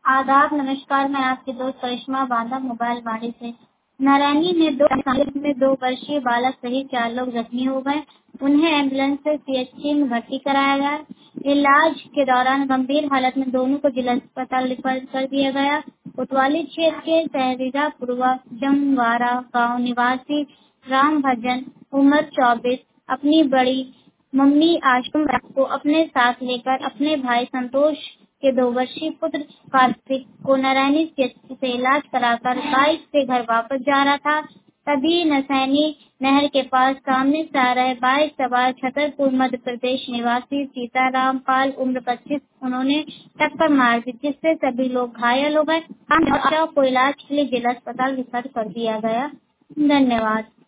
आदाब नमस्कार। मैं आपकी दोस्त करिश्मा बांदा मोबाइल वाणी से। नारायणी में 2 वर्षीय बालक सहित 4 लोग जख्मी हो गए। उन्हें एम्बुलेंस से सीएचसी में भर्ती कराया गया। इलाज के दौरान गंभीर हालत में दोनों को जिला अस्पताल रेफर कर दिया गया। कोतवाली क्षेत्र के सहरीरा पूर्वा जमवारा गांव निवासी राम भजन उम्र 24 अपनी बड़ी मम्मी आशुम को अपने साथ लेकर अपने भाई संतोष के 2 वर्षीय पुत्र कार्तिक को नारायणी से इलाज कराकर बाइक से घर वापस जा रहा था। तभी नसैनी नहर के पास सामने से आ रहे बाइक सवार छतरपुर मध्य प्रदेश निवासी सीताराम पाल उम्र 25 उन्होंने टक्कर मार दी, जिससे सभी लोग घायल हो गए। को इलाज के लिए जिला अस्पताल रेफर कर दिया गया। धन्यवाद।